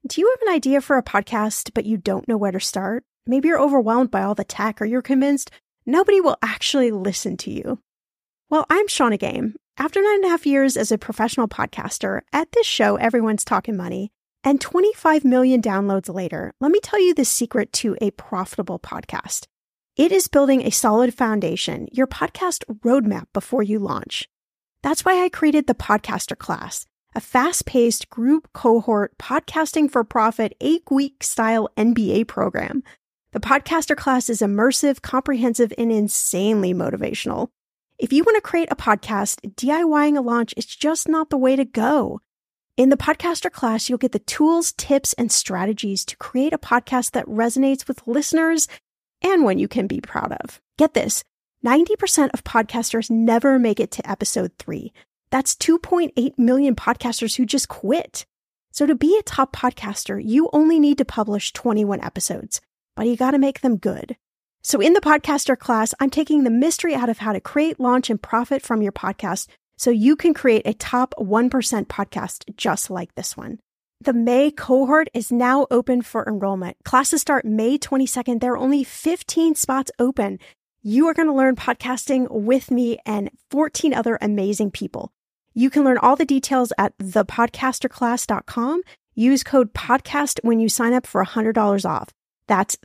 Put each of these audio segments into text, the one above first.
Do you have an idea for a podcast, but you don't know where to start? Maybe you're overwhelmed by all the tech, or you're convinced nobody will actually listen to you. Well, I'm Shannah Game. After 9.5 years as a professional podcaster, at this show, everyone's talking money, and 25 million downloads later, let me tell you the secret to a profitable podcast. It is building a solid foundation, your podcast roadmap before you launch. That's why I created the Podcaster Class, a fast-paced group cohort podcasting for profit 8-week style MBA program. The Podcaster Class is immersive, comprehensive, and insanely motivational. If you want to create a podcast, DIYing a launch is just not the way to go. In the Podcaster Class, you'll get the tools, tips, and strategies to create a podcast that resonates with listeners and one you can be proud of. Get this, 90% of podcasters never make it to episode 3. That's 2.8 million podcasters who just quit. So to be a top podcaster, you only need to publish 21 episodes, but you got to make them good. So in the Podcaster Class, I'm taking the mystery out of how to create, launch, and profit from your podcast so you can create a top 1% podcast just like this one. The May cohort is now open for enrollment. Classes start May 22nd. There are only 15 spots open. You are going to learn podcasting with me and 14 other amazing people. You can learn all the details at thepodcasterclass.com. Use code PODCAST when you sign up for $100 off. That's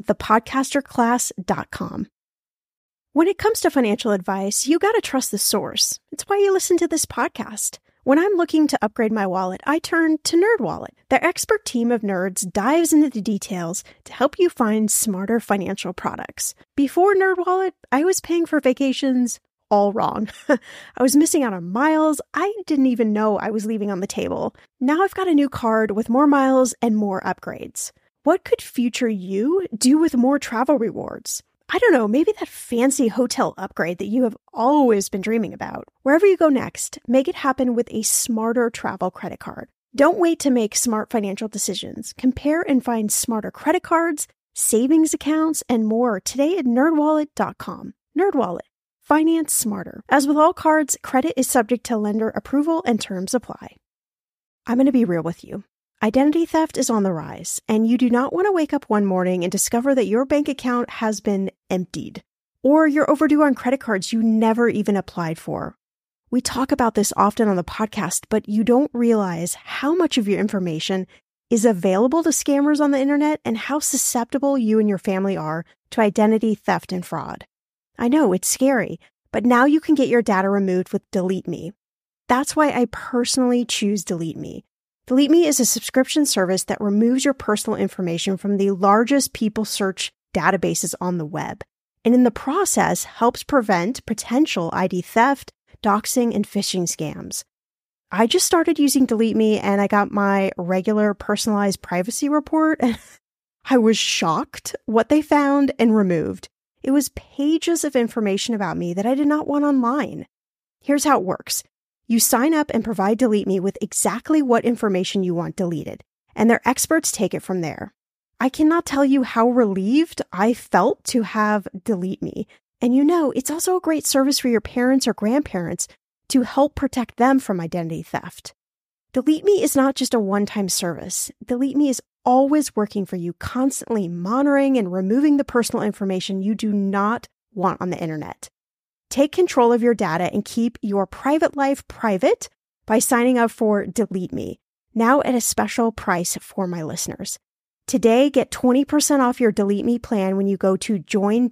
thepodcasterclass.com. When it comes to financial advice, you got to trust the source. It's why you listen to this podcast. When I'm looking to upgrade my wallet, I turn to NerdWallet. Their expert team of nerds dives into the details to help you find smarter financial products. Before NerdWallet, I was paying for vacations all wrong. I was missing out on miles I didn't even know I was leaving on the table. Now I've got a new card with more miles and more upgrades. What could future you do with more travel rewards? I don't know, maybe that fancy hotel upgrade that you have always been dreaming about. Wherever you go next, make it happen with a smarter travel credit card. Don't wait to make smart financial decisions. Compare and find smarter credit cards, savings accounts, and more today at nerdwallet.com. NerdWallet. Finance smarter. As with all cards, credit is subject to lender approval and terms apply. I'm going to be real with you. Identity theft is on the rise, and you do not want to wake up one morning and discover that your bank account has been emptied, or you're overdue on credit cards you never even applied for. We talk about this often on the podcast, but you don't realize how much of your information is available to scammers on the internet and how susceptible you and your family are to identity theft and fraud. I know, it's scary, but now you can get your data removed with Delete Me. That's why I personally choose Delete Me. Delete Me is a subscription service that removes your personal information from the largest people search databases on the web, and in the process helps prevent potential ID theft, doxing, and phishing scams. I just started using Delete Me and I got my regular personalized privacy report, and I was shocked what they found and removed. It was pages of information about me that I did not want online. Here's how it works. You sign up and provide Delete Me with exactly what information you want deleted, and their experts take it from there. I cannot tell you how relieved I felt to have Delete Me. And you know, it's also a great service for your parents or grandparents to help protect them from identity theft. Delete Me is not just a one-time service. Delete Me is always working for you, constantly monitoring and removing the personal information you do not want on the internet. Take control of your data and keep your private life private by signing up for Delete Me, now at a special price for my listeners. Today, get 20% off your Delete Me plan when you go to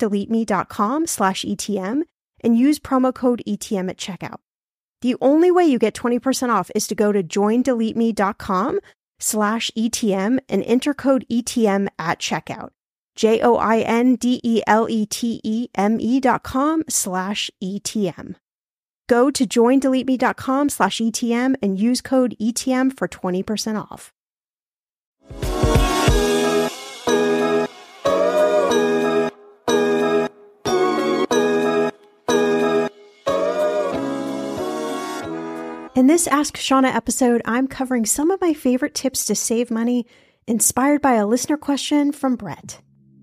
joindeleteme.com/ETM and use promo code ETM at checkout. The only way you get 20% off is to go to joindeleteme.com/ETM and enter code ETM at checkout. joindeleteme.com/ETM. Go to joindeleteme.com/ETM and use code ETM for 20% off. In this Ask Shannah episode, I'm covering some of my favorite tips to save money, inspired by a listener question from Brett.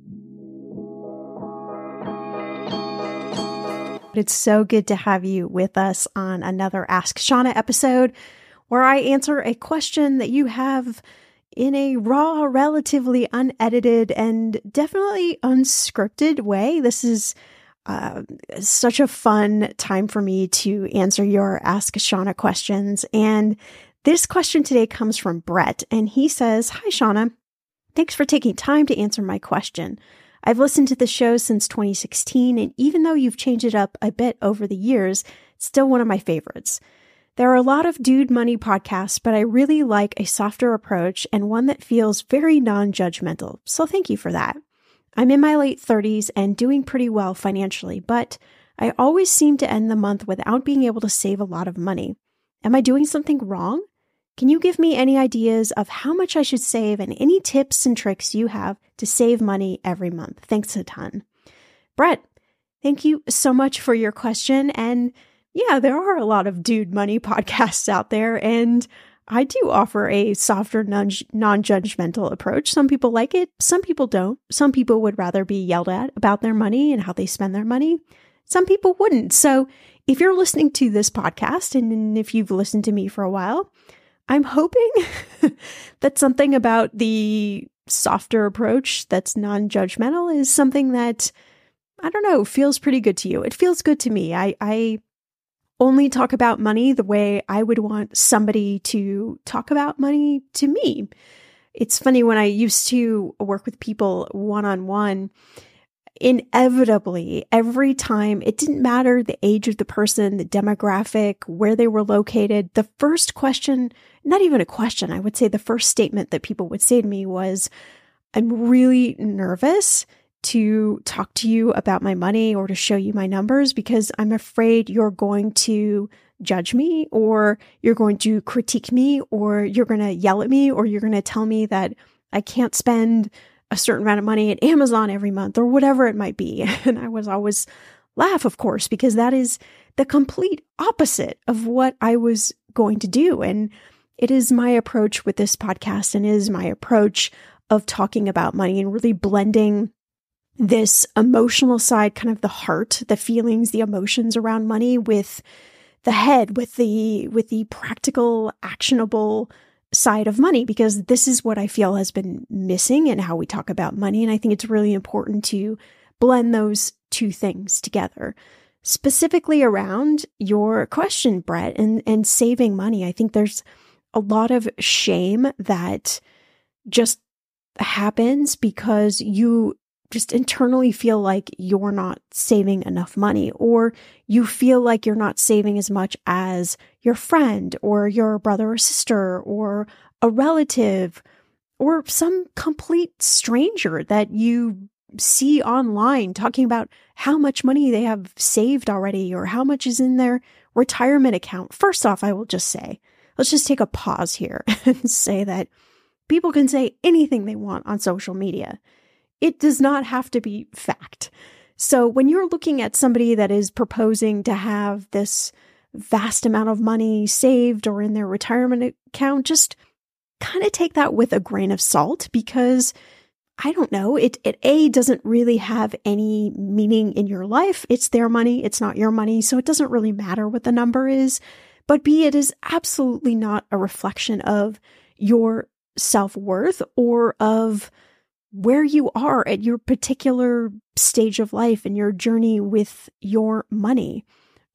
It's so good to have you with us on another Ask Shannah episode, where I answer a question that you have in a raw, relatively unedited, and definitely unscripted way. This is such a fun time for me to answer your Ask Shannah questions. And this question today comes from Brett, and he says, "Hi, Shannah. Thanks for taking time to answer my question. I've listened to the show since 2016, and even though you've changed it up a bit over the years, it's still one of my favorites. There are a lot of dude money podcasts, but I really like a softer approach and one that feels very non-judgmental. So thank you for that. I'm in my late 30s and doing pretty well financially, but I always seem to end the month without being able to save a lot of money. Am I doing something wrong? Can you give me any ideas of how much I should save and any tips and tricks you have to save money every month? Thanks a ton." Brett, thank you so much for your question. And yeah, there are a lot of dude money podcasts out there, and I do offer a softer, non-judgmental approach. Some people like it, some people don't. Some people would rather be yelled at about their money and how they spend their money. Some people wouldn't. So if you're listening to this podcast, and if you've listened to me for a while, I'm hoping that something about the softer approach that's non-judgmental is something that, I don't know, feels pretty good to you. It feels good to me. I only talk about money the way I would want somebody to talk about money to me. It's funny, when I used to work with people one-on-one, inevitably, every time, it didn't matter the age of the person, the demographic, where they were located, the first question, not even a question, I would say the first statement that people would say to me was, "I'm really nervous to talk to you about my money or to show you my numbers because I'm afraid you're going to judge me, or you're going to critique me, or you're going to yell at me, or you're going to tell me that I can't spend a certain amount of money at Amazon every month," or whatever it might be. And I was always laugh, of course, because that is the complete opposite of what I was going to do. And it is my approach with this podcast, and is my approach of talking about money and really blending this emotional side, kind of the heart, the feelings, the emotions around money, with the head, with the practical, actionable side of money, because this is what I feel has been missing in how we talk about money. And I think it's really important to blend those two things together. Specifically around your question, Brett, and saving money. I think there's a lot of shame that just happens because you just internally feel like you're not saving enough money, or you feel like you're not saving as much as your friend or your brother or sister or a relative or some complete stranger that you see online talking about how much money they have saved already or how much is in their retirement account. First off, I will just say, let's just take a pause here and say that people can say anything they want on social media. It does not have to be fact. So when you're looking at somebody that is proposing to have this vast amount of money saved or in their retirement account, just kind of take that with a grain of salt, because I don't know, it A, doesn't really have any meaning in your life. It's their money. It's not your money. So it doesn't really matter what the number is. But B, it is absolutely not a reflection of your self-worth or of where you are at your particular stage of life and your journey with your money.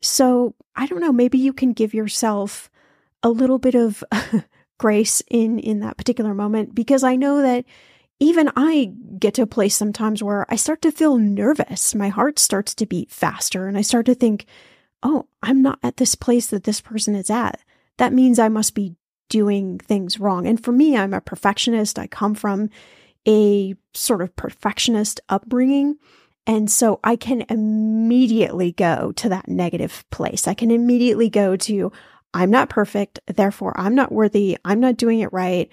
So I don't know, maybe you can give yourself a little bit of grace in that particular moment, because I know that even I get to a place sometimes where I start to feel nervous. My heart starts to beat faster, and I start to think, oh, I'm not at this place that this person is at. That means I must be doing things wrong. And for me, I'm a perfectionist. I come from a sort of perfectionist upbringing. And so I can immediately go to that negative place. I can immediately go to, I'm not perfect, therefore I'm not worthy, I'm not doing it right,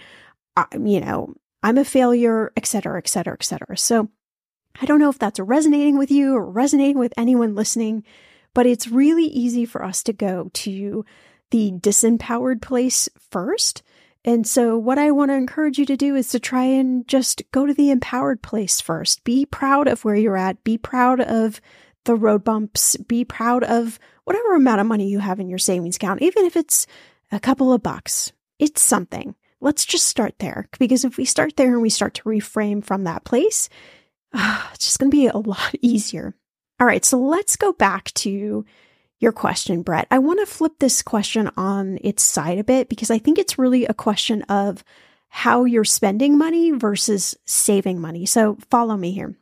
I'm a failure, et cetera, et cetera, et cetera. So I don't know if that's resonating with you or resonating with anyone listening, but it's really easy for us to go to the disempowered place first. And so what I want to encourage you to do is to try and just go to the empowered place first. Be proud of where you're at. Be proud of the road bumps. Be proud of whatever amount of money you have in your savings account, even if it's a couple of bucks. It's something. let's just start there, because if we start there and we start to reframe from that place, it's just going to be a lot easier. All right, so let's go back to your question, Brett. I want to flip this question on its side a bit, because I think it's really a question of how you're spending money versus saving money. So follow me here.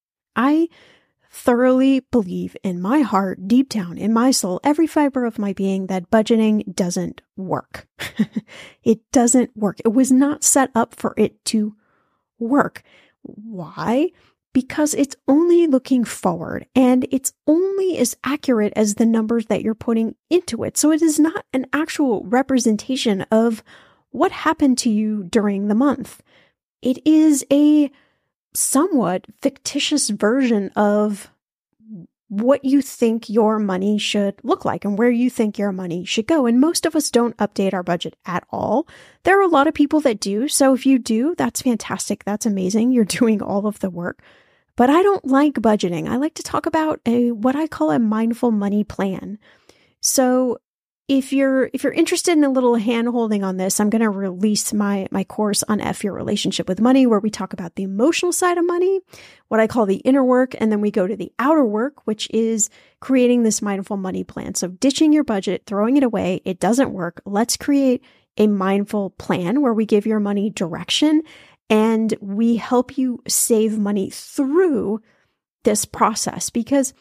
I thoroughly believe in my heart, deep down in my soul, every fiber of my being, that budgeting doesn't work. It doesn't work. It was not set up for it to work. Why? Because it's only looking forward, and it's only as accurate as the numbers that you're putting into it. So it is not an actual representation of what happened to you during the month. It is a somewhat fictitious version of what you think your money should look like and where you think your money should go. And most of us don't update our budget at all. There are a lot of people that do. So if you do, that's fantastic. That's amazing. You're doing all of the work. But I don't like budgeting. I like to talk about what I call a mindful money plan. So if you're interested in a little hand-holding on this, I'm going to release my course on F Your Relationship with Money, where we talk about the emotional side of money, what I call the inner work, and then we go to the outer work, which is creating this mindful money plan. So ditching your budget, throwing it away, it doesn't work. Let's create a mindful plan where we give your money direction and we help you save money through this process, because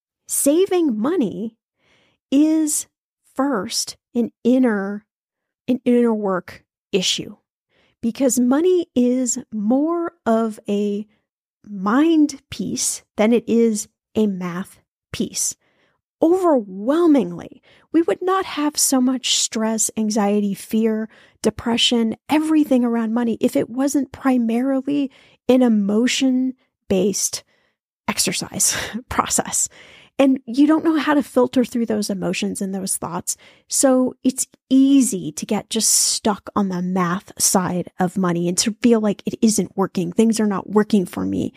saving money is first an inner work issue, because money is more of a mind piece than it is a math piece. Overwhelmingly, we would not have so much stress, anxiety, fear, depression, everything around money if it wasn't primarily an emotion-based exercise process. And you don't know how to filter through those emotions and those thoughts. So it's easy to get just stuck on the math side of money and to feel like it isn't working. Things are not working for me.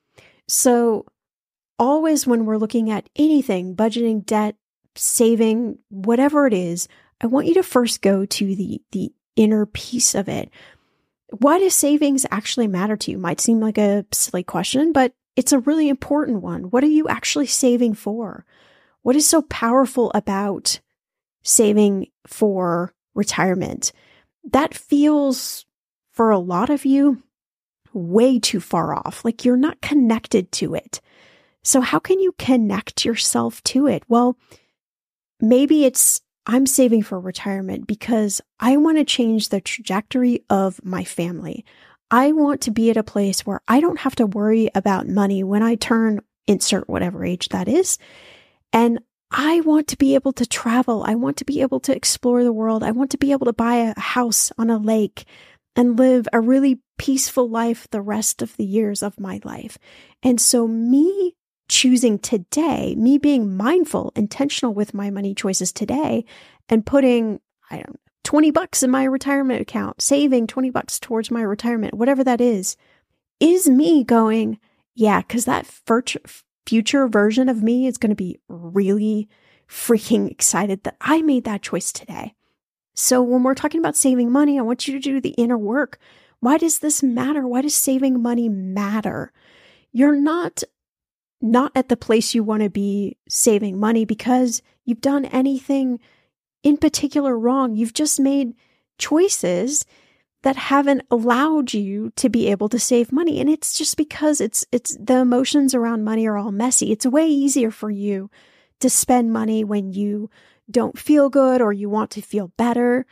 So always when we're looking at anything, budgeting, debt, saving, whatever it is, I want you to first go to the inner piece of it. Why does savings actually matter to you? Might seem like a silly question, but it's a really important one. What are you actually saving for? What is so powerful about saving for retirement? That feels, for a lot of you, way too far off. Like you're not connected to it. So how can you connect yourself to it? Well, maybe it's, I'm saving for retirement because I want to change the trajectory of my family. I want to be at a place where I don't have to worry about money when I turn, insert whatever age that is. And I want to be able to travel. I want to be able to explore the world. I want to be able to buy a house on a lake and live a really peaceful life the rest of the years of my life. And so me choosing today, me being mindful, intentional with my money choices today, and putting, $20 in my retirement account, saving $20 towards my retirement, whatever that is me going, yeah, because that future version of me is going to be really freaking excited that I made that choice today. So when we're talking about saving money, I want you to do the inner work. Why does this matter? Why does saving money matter? You're not at the place you want to be saving money because you've done anything in particular wrong. You've just made choices that haven't allowed you to be able to save money. And it's just because it's the emotions around money are all messy. It's way easier for you to spend money when you don't feel good or you want to feel better.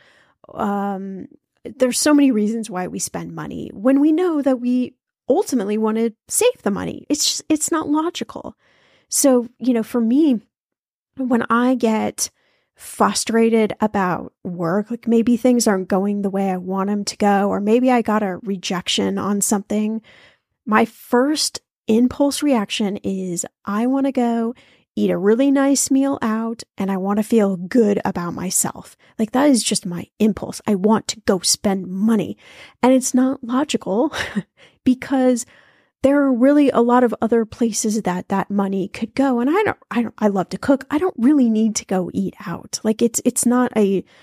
There's so many reasons why we spend money when we know that we ultimately want to save the money. It's not logical. So, for me, when I get frustrated about work, like maybe things aren't going the way I want them to go, or maybe I got a rejection on something, my first impulse reaction is I want to go eat a really nice meal out and I want to feel good about myself. Like that is just my impulse. I want to go spend money. And it's not logical because there are really a lot of other places that money could go. And I love to cook. I don't really need to go eat out. Like it's not a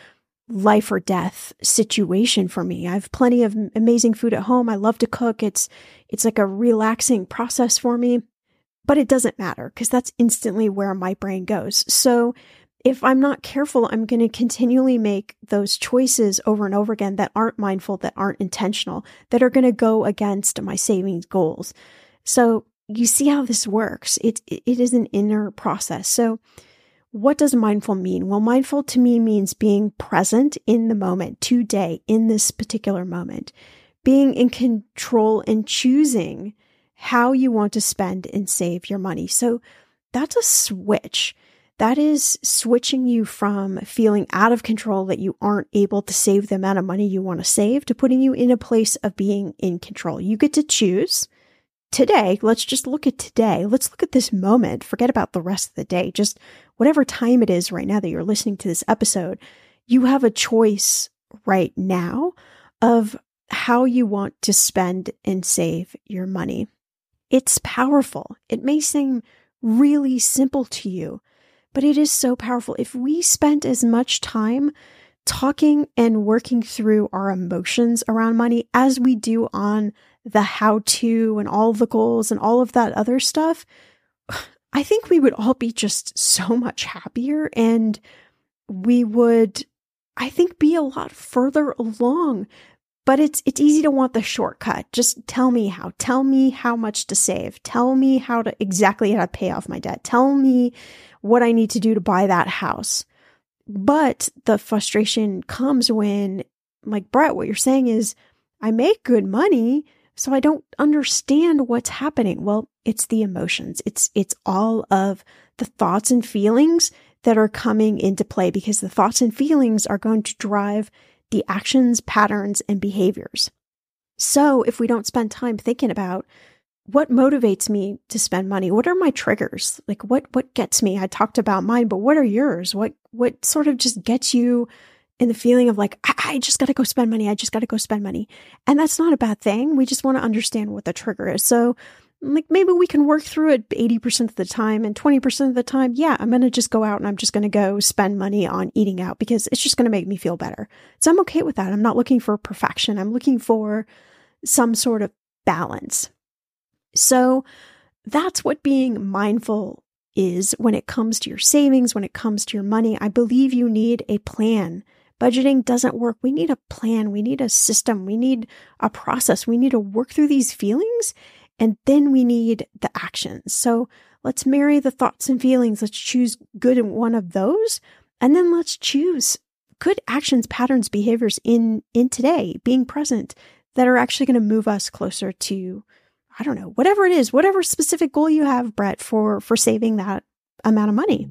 life or death situation for me. I have plenty of amazing food at home. I love to cook. It's like a relaxing process for me, but it doesn't matter because that's instantly where my brain goes. So if I'm not careful, I'm going to continually make those choices over and over again that aren't mindful, that aren't intentional, that are going to go against my savings goals. So you see how this works. It is an inner process. So what does mindful mean? Well, mindful to me means being present in the moment, today, in this particular moment, being in control and choosing how you want to spend and save your money. So that's a switch. That is switching you from feeling out of control that you aren't able to save the amount of money you want to save to putting you in a place of being in control. You get to choose. Today, let's just look at today. Let's look at this moment. Forget about the rest of the day. Just whatever time it is right now that you're listening to this episode, you have a choice right now of how you want to spend and save your money. It's powerful. It may seem really simple to you, but it is so powerful. If we spent as much time talking and working through our emotions around money as we do on the how-to and all the goals and all of that other stuff, I think we would all be just so much happier, and we would, I think, be a lot further along. But it's easy to want the shortcut. Just tell me how. Tell me how much to save. Tell me exactly how to pay off my debt. Tell me what I need to do to buy that house. But the frustration comes when, like Brett, what you're saying is, I make good money, so I don't understand what's happening. Well, it's the emotions. It's all of the thoughts and feelings that are coming into play, because the thoughts and feelings are going to drive the actions, patterns, and behaviors. So if we don't spend time thinking about what motivates me to spend money, what are my triggers? Like what gets me? I talked about mine, but what are yours? What sort of just gets you in the feeling of like, I just got to go spend money. I just got to go spend money. And that's not a bad thing. We just want to understand what the trigger is. So like maybe we can work through it 80% of the time, and 20% of the time, yeah, I'm going to just go out and I'm just going to go spend money on eating out because it's just going to make me feel better. So I'm okay with that. I'm not looking for perfection. I'm looking for some sort of balance. So that's what being mindful is when it comes to your savings, when it comes to your money. I believe you need a plan. Budgeting doesn't work. We need a plan. We need a system. We need a process. We need to work through these feelings, and then we need the actions. So let's marry the thoughts and feelings. Let's choose good in one of those. And then let's choose good actions, patterns, behaviors in today, being present, that are actually going to move us closer to, I don't know, whatever it is, whatever specific goal you have, Brett, for saving that amount of money.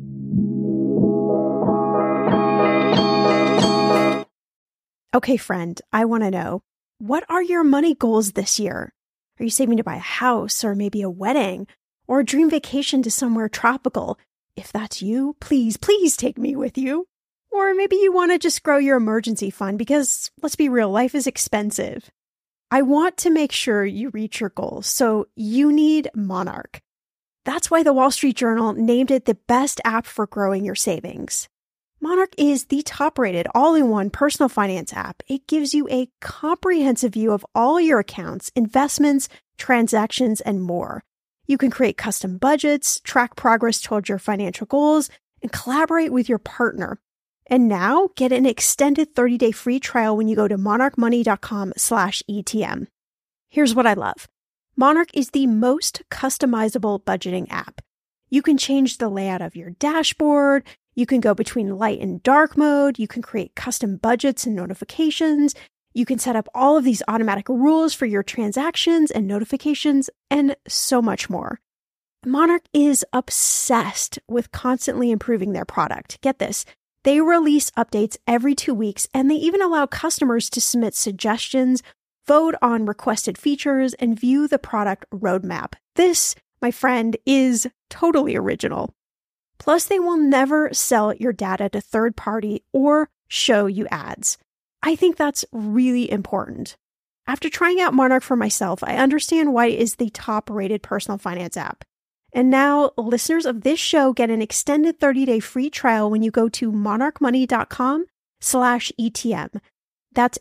Okay, friend, I want to know, what are your money goals this year? Are you saving to buy a house, or maybe a wedding, or a dream vacation to somewhere tropical? If that's you, please take me with you. Or maybe you want to just grow your emergency fund because, let's be real, life is expensive. I want to make sure you reach your goals, so you need Monarch. That's why the Wall Street Journal named it the best app for growing your savings. Monarch is the top-rated, all-in-one personal finance app. It gives you a comprehensive view of all your accounts, investments, transactions, and more. You can create custom budgets, track progress toward your financial goals, and collaborate with your partner. And now, get an extended 30-day free trial when you go to monarchmoney.com/ETM. Here's what I love. Monarch is the most customizable budgeting app. You can change the layout of your dashboard. You can go between light and dark mode. You can create custom budgets and notifications. You can set up all of these automatic rules for your transactions and notifications, and so much more. Monarch is obsessed with constantly improving their product. Get this. They release updates every 2 weeks, and they even allow customers to submit suggestions, vote on requested features, and view the product roadmap. This, my friend, is totally original. Plus, they will never sell your data to third party or show you ads. I think that's really important. After trying out Monarch for myself, I understand why it is the top-rated personal finance app. And now, listeners of this show get an extended 30-day free trial when you go to monarchmoney.com monarchmoney.com/ETM. That's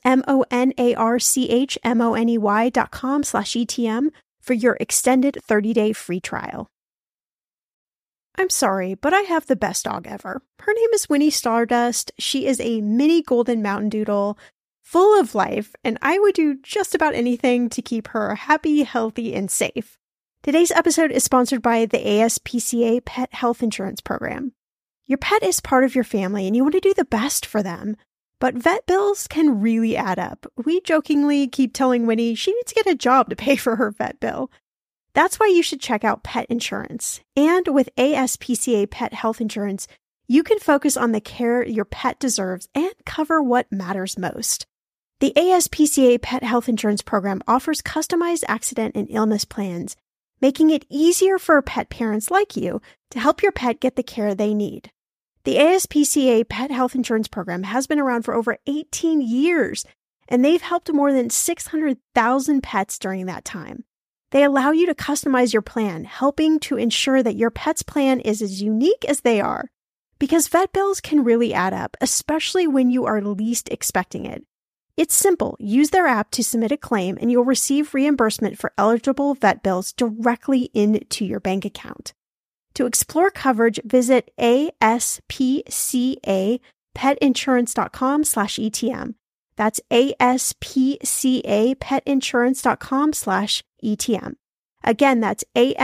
monarchmoney.com/ETM for your extended 30-day free trial. I'm sorry, but I have the best dog ever. Her name is Winnie Stardust. She is a mini golden mountain doodle, full of life, and I would do just about anything to keep her happy, healthy, and safe. Today's episode is sponsored by the ASPCA Pet Health Insurance Program. Your pet is part of your family and you want to do the best for them. But vet bills can really add up. We jokingly keep telling Winnie she needs to get a job to pay for her vet bill. That's why you should check out pet insurance. And with ASPCA Pet Health Insurance, you can focus on the care your pet deserves and cover what matters most. The ASPCA Pet Health Insurance Program offers customized accident and illness plans, making it easier for pet parents like you to help your pet get the care they need. The ASPCA Pet Health Insurance Program has been around for over 18 years, and they've helped more than 600,000 pets during that time. They allow you to customize your plan, helping to ensure that your pet's plan is as unique as they are. Because vet bills can really add up, especially when you are least expecting it. It's simple. Use their app to submit a claim, and you'll receive reimbursement for eligible vet bills directly into your bank account. To explore coverage, visit aspcapetinsurance.com/ETM. That's aspcapetinsurance.com/ETM. Again, that's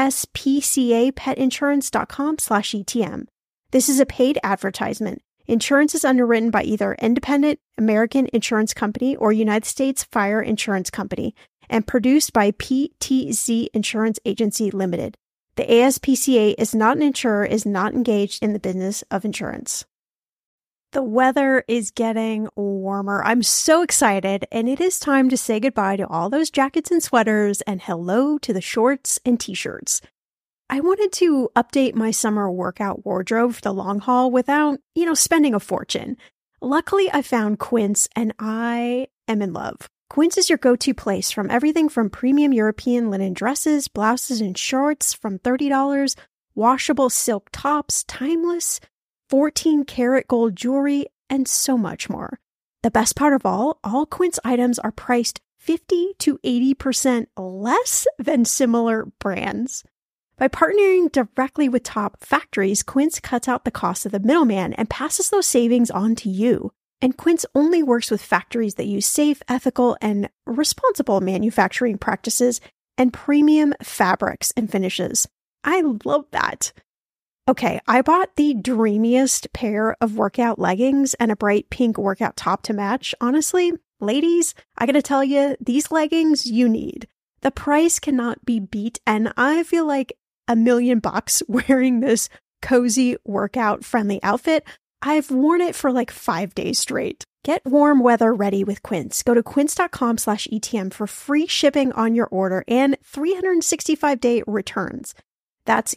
aspcapetinsurance.com/ETM. This is a paid advertisement. Insurance is underwritten by either Independent American Insurance Company or United States Fire Insurance Company and produced by PTZ Insurance Agency Limited. The ASPCA is not an insurer, is not engaged in the business of insurance. The weather is getting warmer. I'm so excited, and it is time to say goodbye to all those jackets and sweaters and hello to the shorts and t-shirts. I wanted to update my summer workout wardrobe for the long haul without, spending a fortune. Luckily, I found Quince, and I am in love. Quince is your go-to place from everything from premium European linen dresses, blouses, and shorts from $30, washable silk tops, timeless 14-karat gold jewelry, and so much more. The best part of all Quince items are priced 50 to 80% less than similar brands. By partnering directly with top factories, Quince cuts out the cost of the middleman and passes those savings on to you. And Quince only works with factories that use safe, ethical, and responsible manufacturing practices and premium fabrics and finishes. I love that. Okay, I bought the dreamiest pair of workout leggings and a bright pink workout top to match. Honestly, ladies, I gotta tell you, these leggings you need. The price cannot be beat, and I feel like $1 million wearing this cozy workout-friendly outfit. I've worn it for like 5 days straight. Get warm weather ready with Quince. Go to quince.com/ETM for free shipping on your order and 365-day returns. That's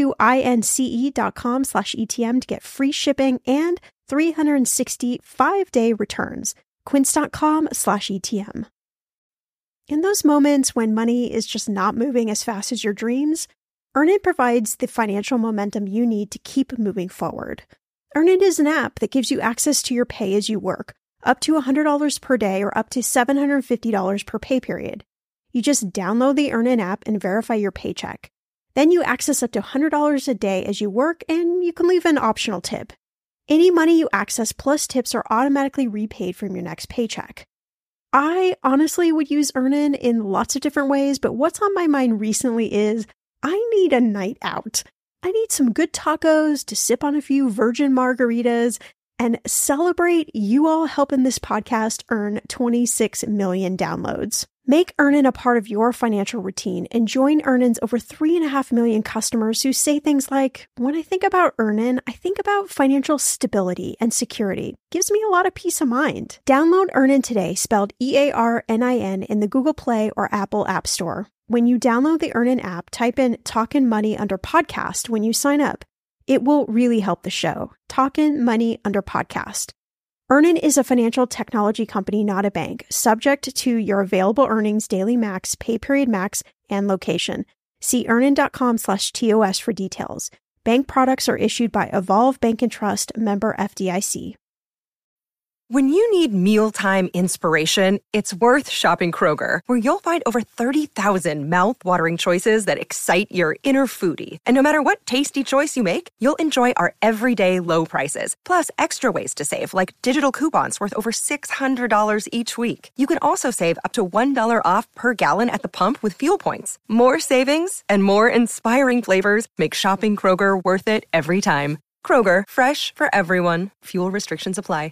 QUINCE.com/ETM to get free shipping and 365-day returns. Quince.com/ETM. In those moments when money is just not moving as fast as your dreams, Earnin provides the financial momentum you need to keep moving forward. Earnin is an app that gives you access to your pay as you work, up to $100 per day or up to $750 per pay period. You just download the Earnin app and verify your paycheck. Then you access up to $100 a day as you work, and you can leave an optional tip. Any money you access plus tips are automatically repaid from your next paycheck. I honestly would use Earnin in lots of different ways, but what's on my mind recently is I need a night out. I need some good tacos to sip on a few virgin margaritas and celebrate you all helping this podcast earn 26 million downloads. Make Earnin a part of your financial routine and join Earnin's over 3.5 million customers who say things like, when I think about Earnin, I think about financial stability and security. Gives me a lot of peace of mind. Download Earnin today, spelled EARNIN, in the Google Play or Apple App Store. When you download the Earnin app, type in Talkin' Money under podcast when you sign up. It will really help the show. Talkin' Money under podcast. Earnin is a financial technology company, not a bank, subject to your available earnings, daily max, pay period max, and location. See earnin.com/TOS for details. Bank products are issued by Evolve Bank and Trust, member FDIC. When you need mealtime inspiration, it's worth shopping Kroger, where you'll find over 30,000 mouth-watering choices that excite your inner foodie. And no matter what tasty choice you make, you'll enjoy our everyday low prices, plus extra ways to save, like digital coupons worth over $600 each week. You can also save up to $1 off per gallon at the pump with fuel points. More savings and more inspiring flavors make shopping Kroger worth it every time. Kroger, fresh for everyone. Fuel restrictions apply.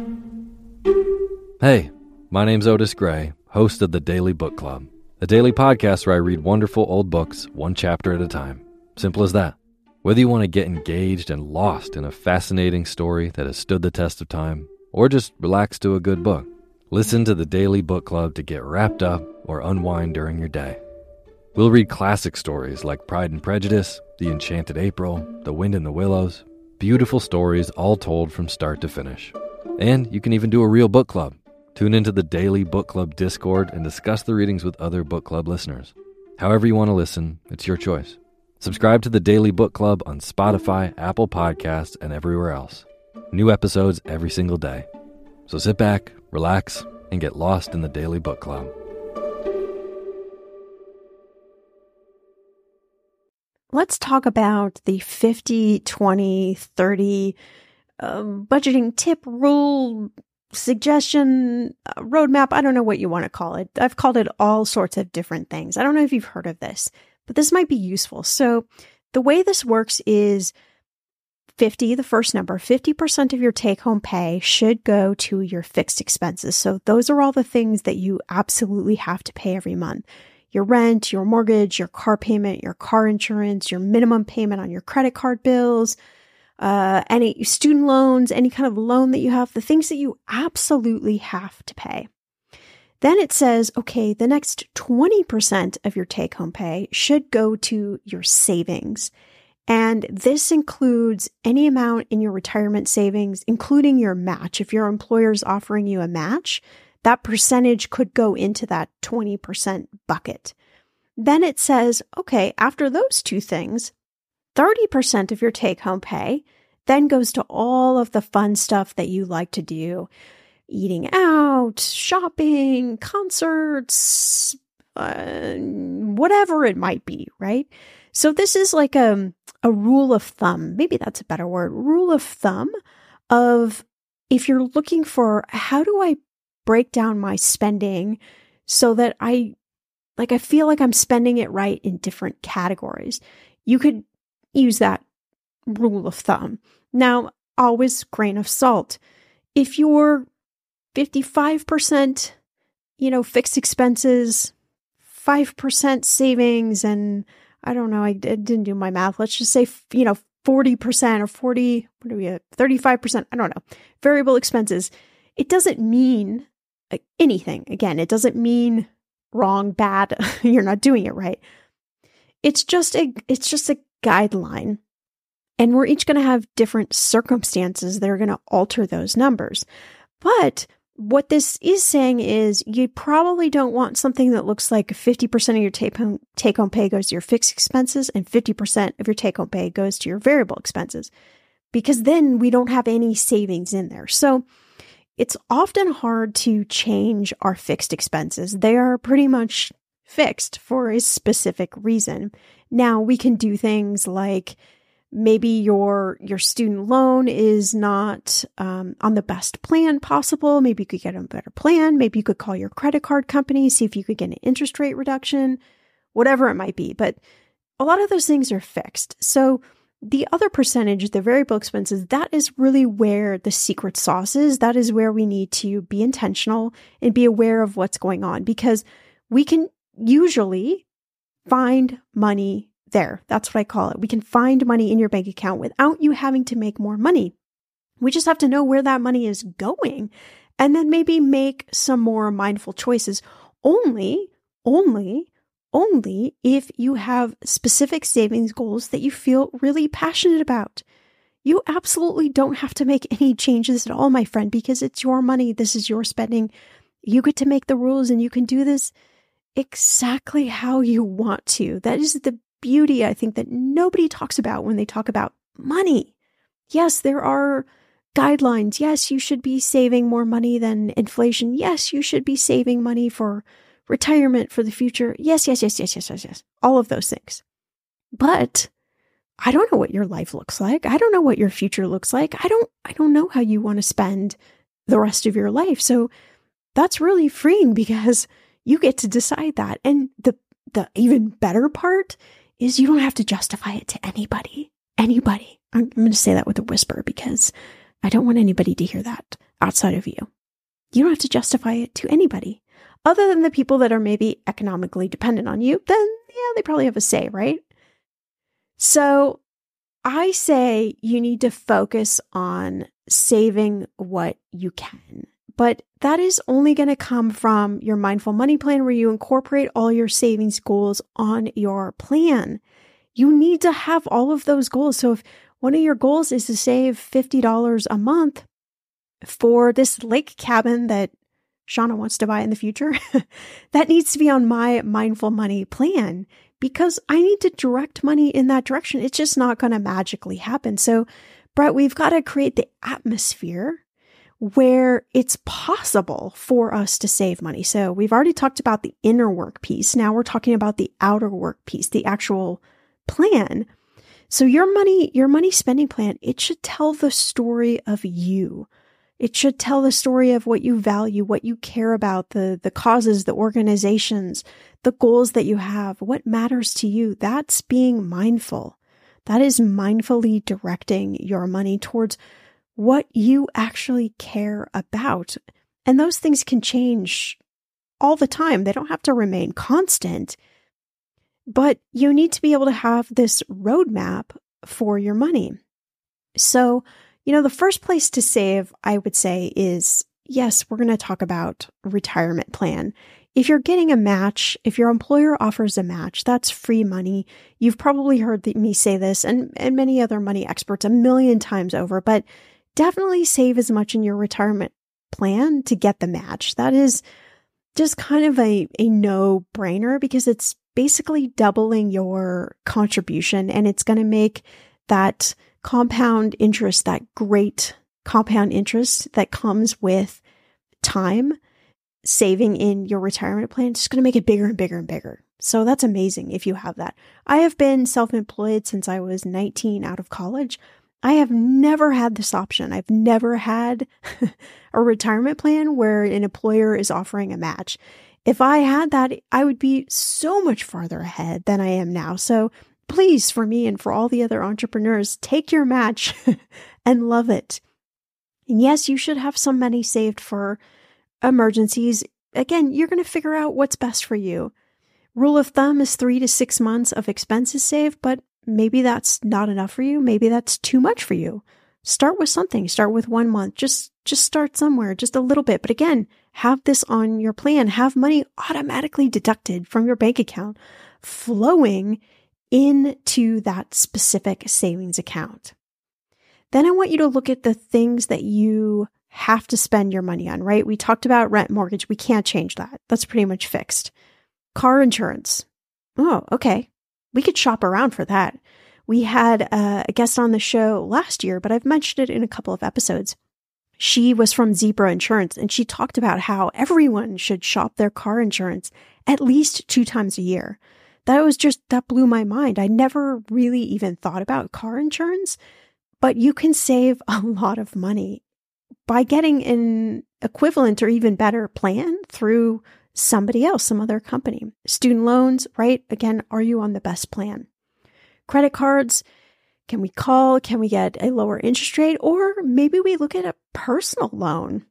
Hey, my name's Otis Gray, host of the Daily Book Club, a daily podcast where I read wonderful old books one chapter at a time. Simple as that. Whether you want to get engaged and lost in a fascinating story that has stood the test of time, or just relax to a good book, listen to the Daily Book Club to get wrapped up or unwind during your day. We'll read classic stories like Pride and Prejudice, The Enchanted April, The Wind in the Willows, beautiful stories all told from start to finish. And you can even do a real book club. Tune into the Daily Book Club Discord and discuss the readings with other book club listeners. However you want to listen, it's your choice. Subscribe to the Daily Book Club on Spotify, Apple Podcasts, and everywhere else. New episodes every single day. So sit back, relax, and get lost in the Daily Book Club. Let's talk about the 50, 20, 30 budgeting tip, rule, suggestion, roadmap. I don't know what you want to call it. I've called it all sorts of different things. I don't know if you've heard of this, but this might be useful. So the way this works is 50, the first number, 50% of your take-home pay should go to your fixed expenses. So those are all the things that you absolutely have to pay every month. Your rent, your mortgage, your car payment, your car insurance, your minimum payment on your credit card bills, any student loans, any kind of loan that you have, the things that you absolutely have to pay. Then it says, okay, the next 20% of your take-home pay should go to your savings. And this includes any amount in your retirement savings, including your match. If your employer is offering you a match, that percentage could go into that 20% bucket. Then it says, okay, after those two things, 30% of your take-home pay then goes to all of the fun stuff that you like to do. Eating out, shopping, concerts, whatever it might be, right? So this is like a rule of thumb. Maybe that's a better word. Rule of thumb of if you're looking for how do I break down my spending so that I feel like I'm spending it right in different categories. You could use that rule of thumb. Now, always grain of salt. If you're 55%, fixed expenses, 5% savings, and I don't know, I didn't do my math. Let's just say, 40% or 40, 35%, I don't know, variable expenses. It doesn't mean anything. Again, it doesn't mean wrong, bad, you're not doing it right. It's just a guideline. And we're each going to have different circumstances that are going to alter those numbers. But what this is saying is you probably don't want something that looks like 50% of your take-home pay goes to your fixed expenses and 50% of your take-home pay goes to your variable expenses, because then we don't have any savings in there. So it's often hard to change our fixed expenses. They are pretty much fixed for a specific reason. Now, we can do things like maybe your student loan is not on the best plan possible. Maybe you could get a better plan. Maybe you could call your credit card company, see if you could get an interest rate reduction, whatever it might be. But a lot of those things are fixed. So the other percentage, the variable expenses, that is really where the secret sauce is. That is where we need to be intentional and be aware of what's going on, because we can usually find money there. That's what I call it. We can find money in your bank account without you having to make more money. We just have to know where that money is going and then maybe make some more mindful choices. Only if you have specific savings goals that you feel really passionate about. You absolutely don't have to make any changes at all, my friend, because it's your money. This is your spending. You get to make the rules and you can do this exactly how you want to. That is the beauty, I think, that nobody talks about when they talk about money. Yes, there are guidelines. Yes, you should be saving more money than inflation. Yes, you should be saving money for retirement for the future. Yes. All of those things. But I don't know what your life looks like. I don't know what your future looks like. I don't know how you want to spend the rest of your life. So that's really freeing because you get to decide that. And the even better part is you don't have to justify it to anybody. Anybody. I'm going to say that with a whisper because I don't want anybody to hear that outside of you. You don't have to justify it to anybody other than the people that are maybe economically dependent on you. Then, yeah, they probably have a say, right? So I say you need to focus on saving what you can, but that is only going to come from your mindful money plan where you incorporate all your savings goals on your plan. You need to have all of those goals. So if one of your goals is to save $50 a month for this lake cabin that Shauna wants to buy in the future, that needs to be on my mindful money plan. Because I need to direct money in that direction. It's just not going to magically happen. So, Brett, we've got to create the atmosphere where it's possible for us to save money. So we've already talked about the inner work piece. Now we're talking about the outer work piece, the actual plan. So your money spending plan, it should tell the story of you. It should tell the story of what you value, what you care about, the causes, the organizations, the goals that you have, what matters to you. That's being mindful. That is mindfully directing your money towards what you actually care about. And those things can change all the time. They don't have to remain constant, but you need to be able to have this roadmap for your money. So, the first place to save, I would say, is, yes, we're going to talk about retirement plan. If you're getting a match, if your employer offers a match, that's free money. You've probably heard me say this and many other money experts a million times over, but definitely save as much in your retirement plan to get the match. That is just kind of a no-brainer because it's basically doubling your contribution and it's going to make that compound interest, that great compound interest that comes with time saving in your retirement plan, it's just going to make it bigger and bigger and bigger. So that's amazing if you have that. I have been self-employed since I was 19 out of college. I have never had this option. I've never had a retirement plan where an employer is offering a match. If I had that, I would be so much farther ahead than I am now. So please, for me and for all the other entrepreneurs, take your match and love it. And yes, you should have some money saved for emergencies. Again, you're going to figure out what's best for you. Rule of thumb is 3 to 6 months of expenses saved, but maybe that's not enough for you. Maybe that's too much for you. Start with something. Start with 1 month. Just start somewhere, just a little bit. But again, have this on your plan. Have money automatically deducted from your bank account, flowing into that specific savings account. Then I want you to look at the things that you have to spend your money on, right? We talked about rent, mortgage. We can't change that. That's pretty much fixed. Car insurance. Oh, okay. We could shop around for that. We had a guest on the show last year, but I've mentioned it in a couple of episodes. She was from Zebra Insurance, and she talked about how everyone should shop their car insurance at least 2 times a year. That blew my mind. I never really even thought about car insurance, but you can save a lot of money by getting an equivalent or even better plan through somebody else, some other company. Student loans, right? Again, are you on the best plan? Credit cards, can we call? Can we get a lower interest rate? Or maybe we look at a personal loan.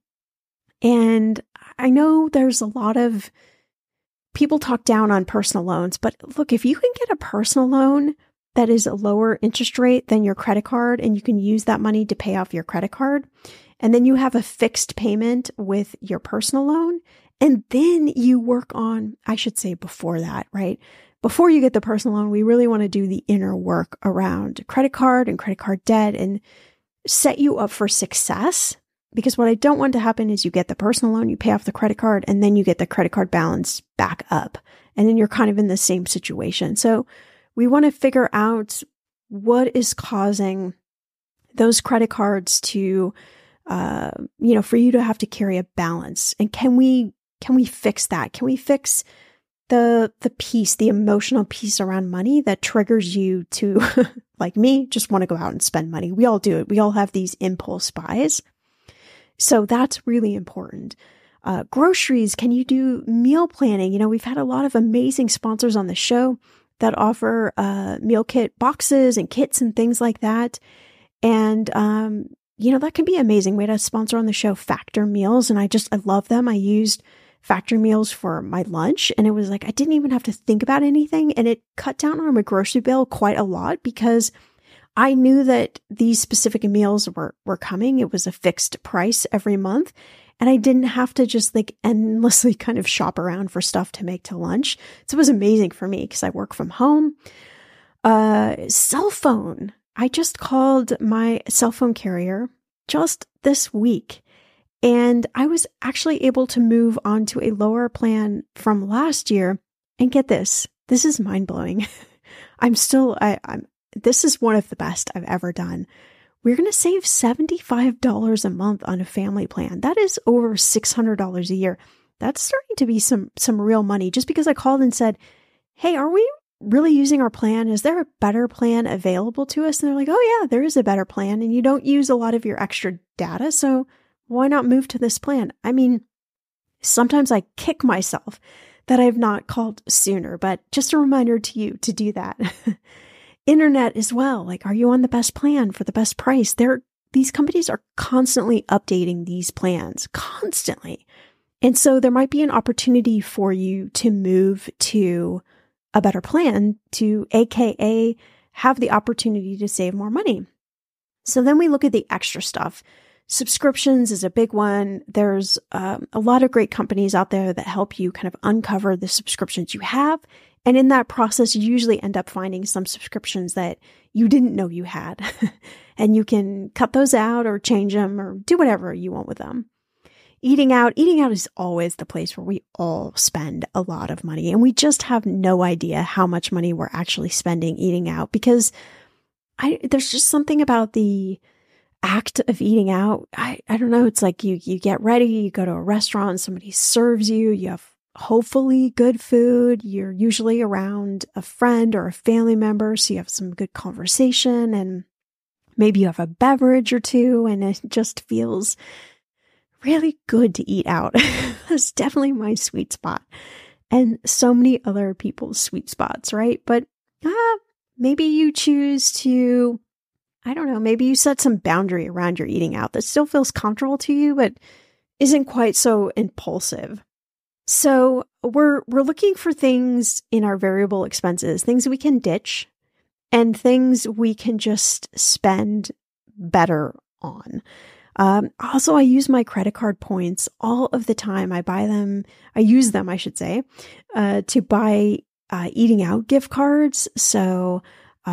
And I know there's a lot of people talk down on personal loans, but look, if you can get a personal loan that is a lower interest rate than your credit card, and you can use that money to pay off your credit card, and then you have a fixed payment with your personal loan, and then you work on, I should say before that, right? Before you get the personal loan, we really want to do the inner work around credit card and credit card debt and set you up for success. Because what I don't want to happen is you get the personal loan, you pay off the credit card, and then you get the credit card balance back up. And then you're kind of in the same situation. So we want to figure out what is causing those credit cards to, for you to have to carry a balance. And can we fix that? Can we fix the piece, the emotional piece around money that triggers you to, like me, just want to go out and spend money? We all do it. We all have these impulse buys. So that's really important. Groceries, can you do meal planning? We've had a lot of amazing sponsors on the show that offer meal kit boxes and kits and things like that. And, that can be an amazing way to sponsor on the show Factor meals. And I love them. I used Factor meals for my lunch, and it was like I didn't even have to think about anything, and it cut down on my grocery bill quite a lot because I knew that these specific meals were coming. It was a fixed price every month, and I didn't have to just endlessly kind of shop around for stuff to make to lunch. So it was amazing for me because I work from home. Cell phone. I just called my cell phone carrier just this week, and I was actually able to move on to a lower plan from last year. And get this is mind blowing. This is one of the best I've ever done. We're going to save $75 a month on a family plan. That is over $600 a year. That's starting to be some real money, just because I called and said, hey, are we really using our plan? Is there a better plan available to us? And they're like, oh yeah, there is a better plan, and you don't use a lot of your extra data. So why not move to this plan? I mean, sometimes I kick myself that I've not called sooner, but just a reminder to you to do that. Internet as well. Are you on the best plan for the best price? These companies are constantly updating these plans, constantly. And so there might be an opportunity for you to move to a better plan, to AKA have the opportunity to save more money. So then we look at the extra stuff. Subscriptions is a big one. There's a lot of great companies out there that help you kind of uncover the subscriptions you have. And in that process, you usually end up finding some subscriptions that you didn't know you had. And you can cut those out or change them or do whatever you want with them. Eating out is always the place where we all spend a lot of money. And we just have no idea how much money we're actually spending eating out, because there's just something about the act of eating out. I don't know. It's like you get ready, you go to a restaurant, somebody serves you, you have hopefully good food. You're usually around a friend or a family member, so you have some good conversation, and maybe you have a beverage or two, and it just feels really good to eat out. That's definitely my sweet spot, and so many other people's sweet spots, right? But maybe you choose to, I don't know, maybe you set some boundary around your eating out that still feels comfortable to you, but isn't quite so impulsive. So we're looking for things in our variable expenses, things we can ditch and things we can just spend better on. Also, I use my credit card points all of the time. I use them, I should say, to buy eating out gift cards. So,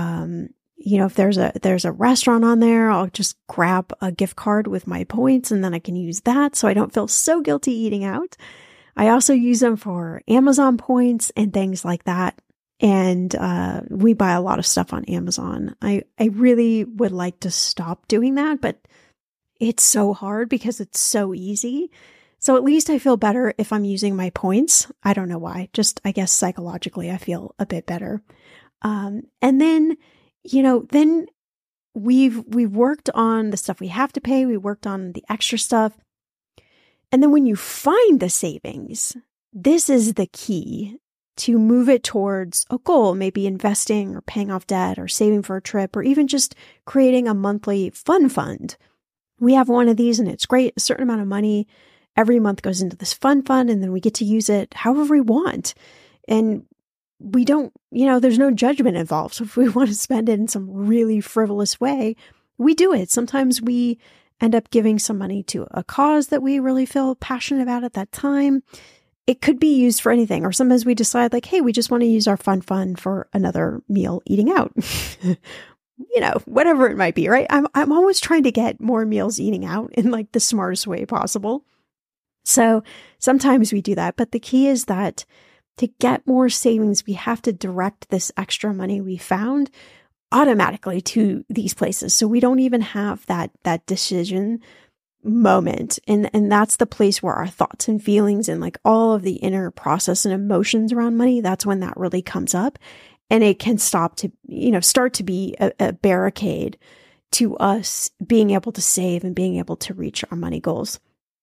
if there's a restaurant on there, I'll just grab a gift card with my points, and then I can use that so I don't feel so guilty eating out. I also use them for Amazon points and things like that. And we buy a lot of stuff on Amazon. I really would like to stop doing that, but it's so hard because it's so easy. So at least I feel better if I'm using my points. I don't know why. Just, I guess psychologically, I feel a bit better. And then, then we've worked on the stuff we have to pay. We worked on the extra stuff. And then when you find the savings, this is the key to move it towards a goal, maybe investing or paying off debt or saving for a trip, or even just creating a monthly fun fund. We have one of these, and it's great. A certain amount of money every month goes into this fun fund, and then we get to use it however we want. And we don't, there's no judgment involved. So if we want to spend it in some really frivolous way, we do it. Sometimes we end up giving some money to a cause that we really feel passionate about at that time. It could be used for anything. Or sometimes we decide hey, we just want to use our fun fund for another meal eating out. Whatever it might be, right? I'm always trying to get more meals eating out in the smartest way possible. So sometimes we do that. But the key is that to get more savings, we have to direct this extra money we found automatically to these places. So we don't even have that decision moment. And that's the place where our thoughts and feelings and like all of the inner process and emotions around money, that's when that really comes up. And it can start to be a barricade to us being able to save and being able to reach our money goals.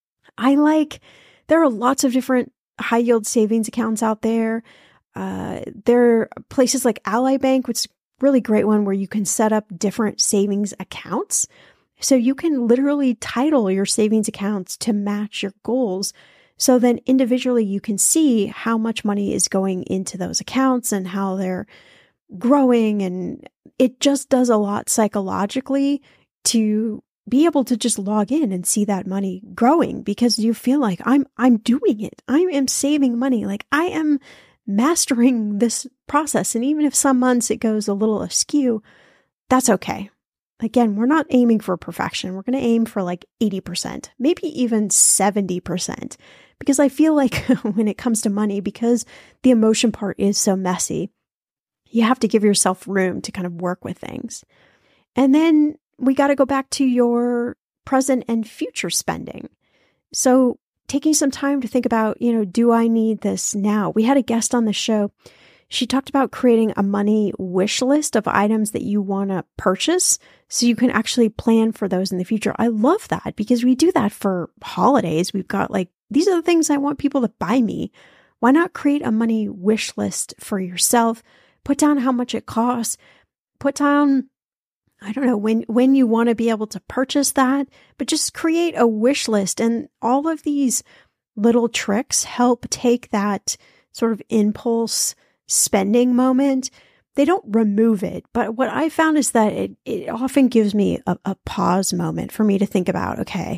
There are lots of different high yield savings accounts out there. There are places like Ally Bank, which is a really great one where you can set up different savings accounts. So you can literally title your savings accounts to match your goals. So then individually you can see how much money is going into those accounts and how they're growing. And it just does a lot psychologically to be able to just log in and see that money growing because you feel like I'm doing it. I am saving money. Like I am mastering this process. And even if some months it goes a little askew, that's okay. Again, we're not aiming for perfection. We're going to aim for like 80%, maybe even 70%, because I feel like when it comes to money, because the emotion part is so messy, you have to give yourself room to kind of work with things. And then we got to go back to your present and future spending. So taking some time to think about, do I need this now? We had a guest on the show. She talked about creating a money wish list of items that you want to purchase so you can actually plan for those in the future. I love that because we do that for holidays. We've got these are the things I want people to buy me. Why not create a money wish list for yourself? Put down how much it costs. Put down, I don't know, when you want to be able to purchase that, but just create a wish list. And all of these little tricks help take that sort of impulse spending moment. They don't remove it, but what I found is that it often gives me a pause moment for me to think about, okay,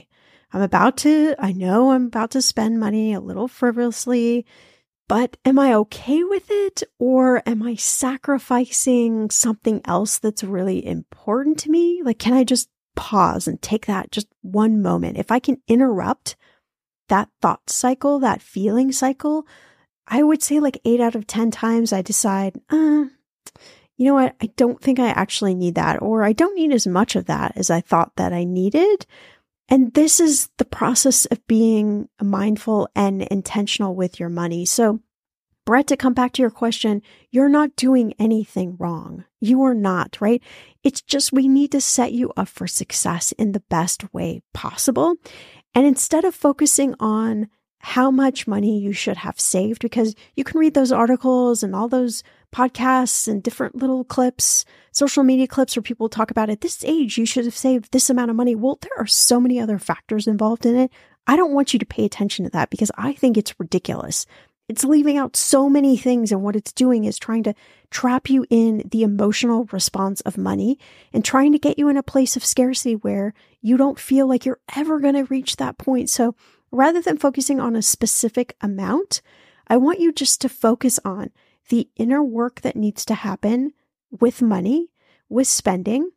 I know I'm about to spend money a little frivolously, but am I okay with it? Or am I sacrificing something else that's really important to me? Like, can I just pause and take that just one moment? If I can interrupt that thought cycle, that feeling cycle, I would say 8 out of 10 times I decide, you know what? I don't think I actually need that, or I don't need as much of that as I thought that I needed. And this is the process of being mindful and intentional with your money. So, Brett, to come back to your question, you're not doing anything wrong. You are not, right? It's just we need to set you up for success in the best way possible. And instead of focusing on how much money you should have saved, because you can read those articles and all those podcasts and different little clips, social media clips where people talk about at this age, you should have saved this amount of money. Well, there are so many other factors involved in it. I don't want you to pay attention to that because I think it's ridiculous. It's leaving out so many things, and what it's doing is trying to trap you in the emotional response of money and trying to get you in a place of scarcity where you don't feel like you're ever going to reach that point. So rather than focusing on a specific amount, I want you just to focus on the inner work that needs to happen with money, with spending,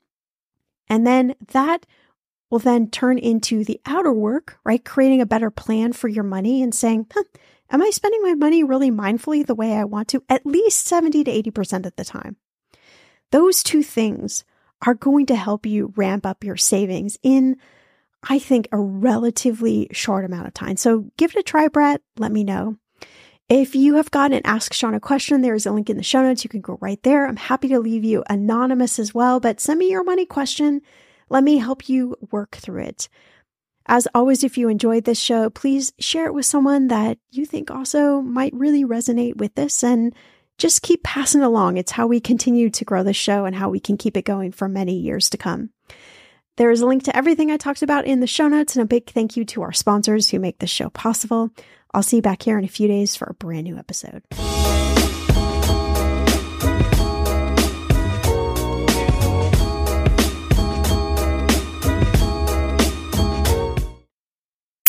and then that will then turn into the outer work, right? Creating a better plan for your money and saying, am I spending my money really mindfully the way I want to? At least 70 to 80% of the time. Those two things are going to help you ramp up your savings in, I think, a relatively short amount of time. So give it a try, Brett. Let me know. If you have got an Ask Shawn a question, there is a link in the show notes. You can go right there. I'm happy to leave you anonymous as well, but send me your money question. Let me help you work through it. As always, if you enjoyed this show, please share it with someone that you think also might really resonate with this, and just keep passing it along. It's how we continue to grow the show and how we can keep it going for many years to come. There is a link to everything I talked about in the show notes, and a big thank you to our sponsors who make this show possible. I'll see you back here in a few days for a brand new episode.